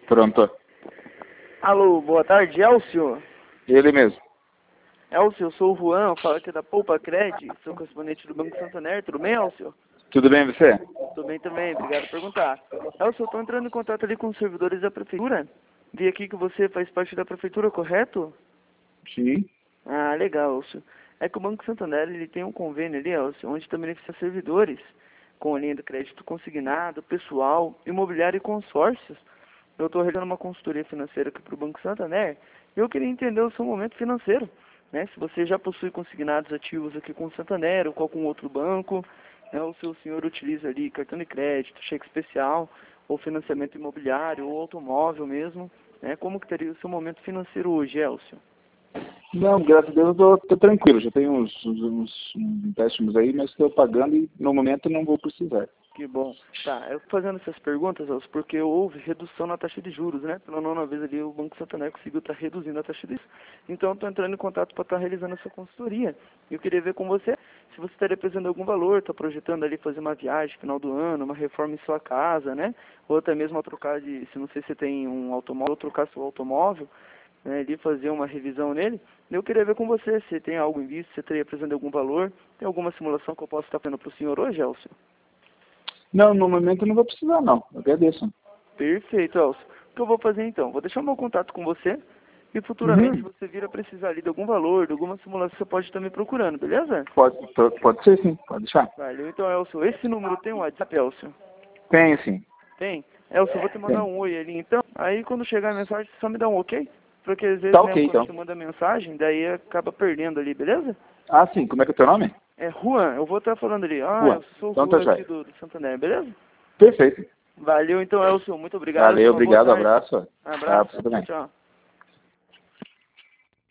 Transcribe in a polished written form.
Pronto. Alô, boa tarde, Elcio. Ele mesmo. Elcio, eu sou o Juan, falo aqui da Poupa Cred, sou correspondente do Banco Santander, tudo bem, Elcio? Tudo bem, você? Tudo bem também, obrigado por perguntar. Elcio, eu estou entrando em contato ali com os servidores da prefeitura. Vi aqui que você faz parte da prefeitura, correto? Sim. Ah, legal, Elcio. É que o Banco Santander, ele tem um convênio ali, Elcio, onde também beneficia servidores, com a linha de crédito consignado, pessoal, imobiliário e consórcios. Eu estou realizando uma consultoria financeira aqui para o Banco Santander e eu queria entender o seu momento financeiro, né? Se você já possui consignados ativos aqui com o Santander ou com algum outro banco, né? Ou se o senhor utiliza ali cartão de crédito, cheque especial, ou financiamento imobiliário, ou automóvel mesmo, né? Como que teria o seu momento financeiro hoje, Elcio? Não, graças a Deus eu tô tranquilo. Já tenho uns empréstimos aí, mas estou pagando e no momento não vou precisar. Que bom. Tá, eu tô fazendo essas perguntas, Elcio, porque houve redução na taxa de juros, né? Pela nona vez ali o Banco Santander conseguiu estar reduzindo a taxa de juros. Então eu estou entrando em contato para estar realizando essa consultoria. Eu queria ver com você se você estaria precisando de algum valor, está projetando ali fazer uma viagem no final do ano, uma reforma em sua casa, né? Ou até mesmo a trocar de, se não sei se você tem um automóvel, ou trocar seu automóvel, né, ali fazer uma revisão nele. Eu queria ver com você se tem algo em vista, se teria precisando de algum valor, tem alguma simulação que eu possa estar fazendo para o senhor hoje, Elcio? Não, no momento eu não vou precisar não. Eu agradeço. Perfeito, Elcio. O que eu vou fazer então? Vou deixar meu contato com você e futuramente, se você vir a precisar ali de algum valor, de alguma simulação, você pode estar me procurando, beleza? Pode ser sim, pode deixar. Valeu. Então, Elcio, esse número tem um WhatsApp, Elcio? Tenho sim. Tem? Elcio, eu vou te mandar Tem. um oi ali então. Aí quando chegar a mensagem, você só me dá um ok? Porque às vezes, Tá né, ok quando então. você manda mensagem, daí acaba perdendo ali, beleza? Ah, sim. Como é que é o teu nome? É Juan, eu vou estar falando ali. Ah, Juan. eu sou o Então tá Juan aqui jóia. do Santander, beleza? Perfeito. Valeu então, Elcio. Muito obrigado. Valeu, Tenha uma boa obrigado, tarde. abraço. Tá, pra Abraço. você Tchau, também. tchau.